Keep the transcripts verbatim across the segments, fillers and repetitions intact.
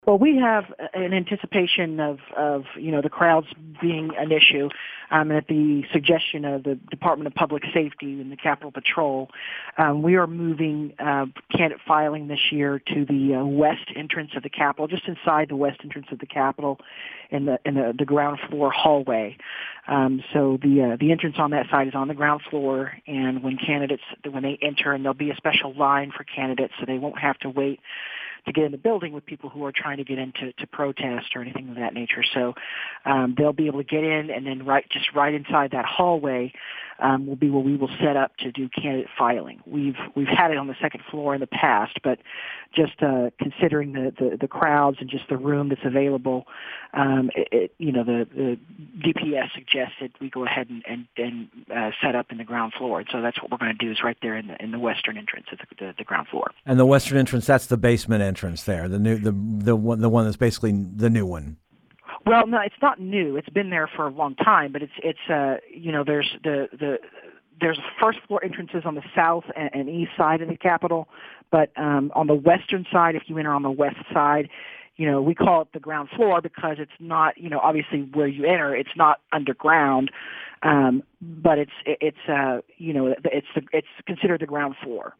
Well, we have an anticipation of, of you know, the crowds being an issue, um, and at the suggestion of the Department of Public Safety and the Capitol Patrol, um, we are moving uh, candidate filing this year to the uh, west entrance of the Capitol, just inside the west entrance of the Capitol, in the in the, the ground floor hallway. Um, so the uh, the entrance on that side is on the ground floor, and when candidates when they enter, and there'll be a special line for candidates, so they won't have to wait to get in the building with people who are trying to get in to, to protest or anything of that nature. So um, they'll be able to get in, and then right just right inside that hallway um, will be where we will set up to do candidate filing. We've we've had it on the second floor in the past, but just uh, considering the, the, the crowds and just the room that's available, um, it, it, you know, the, the D P S suggested we go ahead and, and, and uh, set up in the ground floor. And so that's what we're going to do, is right there in the in the western entrance of the, the, the ground floor. And the western entrance, that's the basement entrance there, the new the the one the one that's basically the new one. Well, no, it's not new. It's been there for a long time, but it's it's uh you know there's the the there's first floor entrances on the south and, and east side of the Capitol, but um, on the western side, if you enter on the west side, you know we call it the ground floor because it's not, you know obviously where you enter, it's not underground, um, but it's it's uh you know it's the, it's considered the ground floor.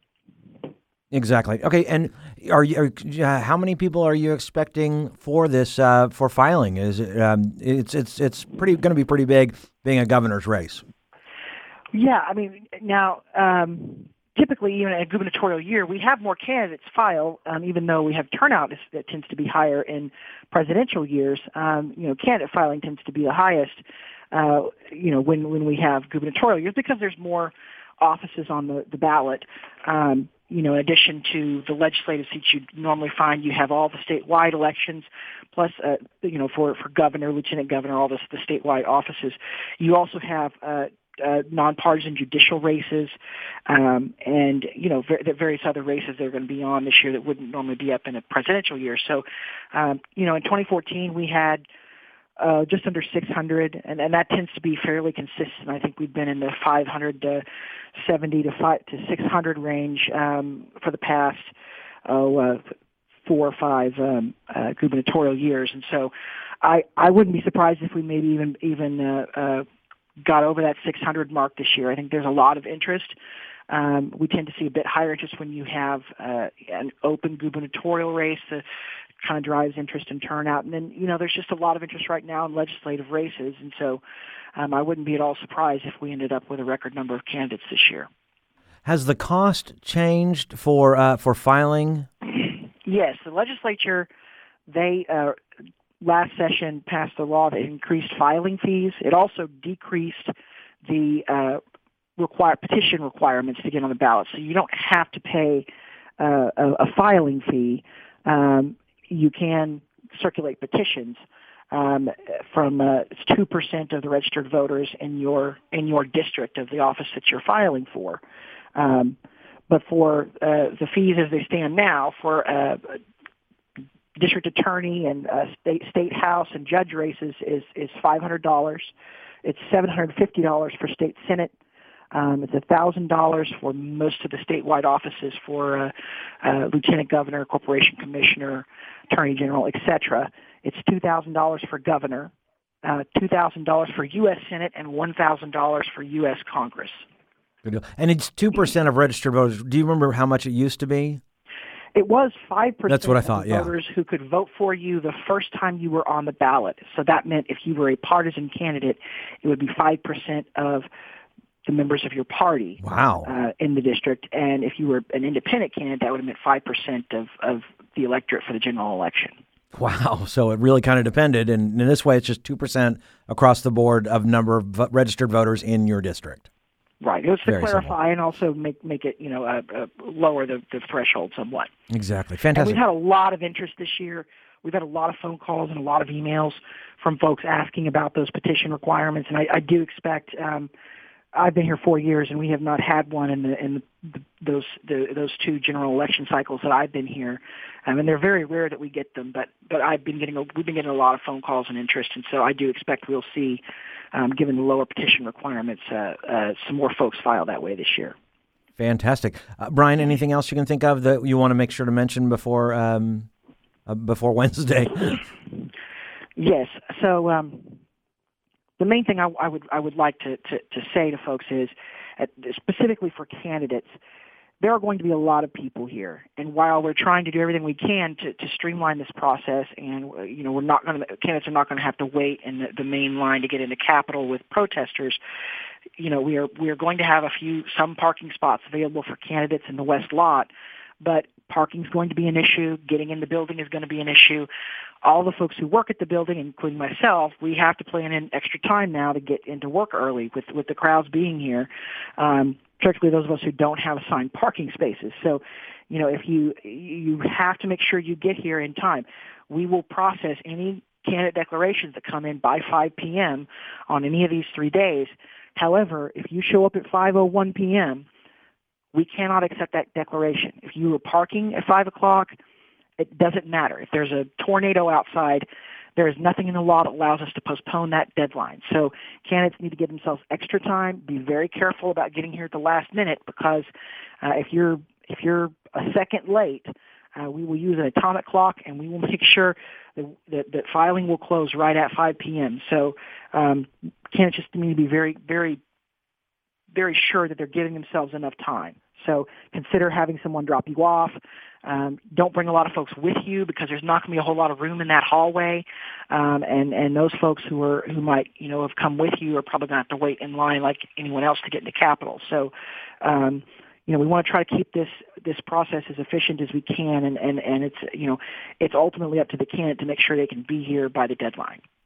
Exactly. Okay, and are you? Are, uh, how many people are you expecting for this uh, for filing? Is it? Um, it's it's it's pretty going to be pretty big, being a governor's race. Yeah, I mean now. Um, Typically, even in a gubernatorial year, we have more candidates file, um, even though we have turnout that tends to be higher in presidential years. Um, you know, candidate filing tends to be the highest, uh, you know, when, when we have gubernatorial years, because there's more offices on the, the ballot. Um, you know, in addition to the legislative seats you normally find, you have all the statewide elections, plus, uh, you know, for, for governor, lieutenant governor, all this, the statewide offices. You also have uh, Uh, nonpartisan judicial races, um, and you know ver- the various other races that are going to be on this year that wouldn't normally be up in a presidential year. So, um, you know, in twenty fourteen we had uh, just under six hundred, and, and that tends to be fairly consistent. I think we've been in the five hundred to seventy to five to six hundred range um, for the past oh, uh, four or five um, uh, gubernatorial years, and so I I wouldn't be surprised if we maybe even even uh, uh, got over that six hundred mark this year. I think there's a lot of interest. Um, we tend to see a bit higher interest when you have uh, an open gubernatorial race that kind of drives interest and turnout. And then, you know, there's just a lot of interest right now in legislative races. And so um, I wouldn't be at all surprised if we ended up with a record number of candidates this year. Has the cost changed for uh, for filing? Yes, the legislature, they uh, last session passed a law that increased filing fees. It also decreased the uh, require, petition requirements to get on the ballot. So you don't have to pay uh, a, a filing fee. Um, you can circulate petitions um, from uh, two percent of the registered voters in your in your district of the office that you're filing for. Um, but for uh, the fees as they stand now, for uh, district attorney and uh, state state house and judge races is is five hundred dollars. It's seven hundred fifty dollars for state senate. Um, it's one thousand dollars for most of the statewide offices for uh, uh, lieutenant governor, corporation commissioner, attorney general, et cetera. It's two thousand dollars for governor, uh, two thousand dollars for U S Senate, and one thousand dollars for U S Congress. Good deal. And it's two percent of registered voters. Do you remember how much it used to be? It was five percent That's what I of thought, the yeah. voters who could vote for you the first time you were on the ballot. So that meant if you were a partisan candidate, it would be five percent of the members of your party. Wow. uh, in the district. And if you were an independent candidate, that would have meant five percent of, of the electorate for the general election. Wow. So it really kind of depended. And in this way, it's just two percent across the board of number of vo- registered voters in your district. Right. It was to Very clarify simple. and also make make it, you know, uh, uh, lower the, the threshold somewhat. Exactly. And Fantastic. we've had a lot of interest this year. We've had a lot of phone calls and a lot of emails from folks asking about those petition requirements. And I, I do expect, um, I've been here four years and we have not had one in the in the, those the, those two general election cycles that I've been here. Um, and they're very rare that we get them, but but I've been getting a, we've been getting a lot of phone calls and interest, and so I do expect we'll see, um, given the lower petition requirements, uh, uh, some more folks file that way this year. Fantastic. Uh, Brian, anything else you can think of that you want to make sure to mention before um, uh, before Wednesday. Yes. So um, the main thing I, I would I would like to, to, to say to folks is, uh, specifically for candidates, there are going to be a lot of people here, and while we're trying to do everything we can to, to streamline this process, and uh, you know we're not going to candidates are not going to have to wait in the, the main line to get into Capitol with protesters. You know we are we are going to have a few some parking spots available for candidates in the West Lot, but parking is going to be an issue. Getting in the building is going to be an issue. All the folks who work at the building, including myself, we have to plan in extra time now to get into work early with with the crowds being here. Um, particularly those of us who don't have assigned parking spaces. So, you know, if you you have to make sure you get here in time. We will process any candidate declarations that come in by five p.m. on any of these three days. However, if you show up at five oh one p.m., we cannot accept that declaration. If you were parking at five o'clock, it doesn't matter. If there's a tornado outside, there is nothing in the law that allows us to postpone that deadline. So candidates need to give themselves extra time. Be very careful about getting here at the last minute, because uh, if you're if you're a second late, uh, we will use an atomic clock, and we will make sure that, that, that filing will close right at five p.m. So um, candidates just need to be very, very, very sure that they're giving themselves enough time. So consider having someone drop you off. Um, don't bring a lot of folks with you, because there's not going to be a whole lot of room in that hallway. Um, and, and those folks who are who might you know have come with you are probably going to have to wait in line like anyone else to get into Capitol. So um, you know we want to try to keep this this process as efficient as we can, and, and, and it's you know it's ultimately up to the candidate to make sure they can be here by the deadline.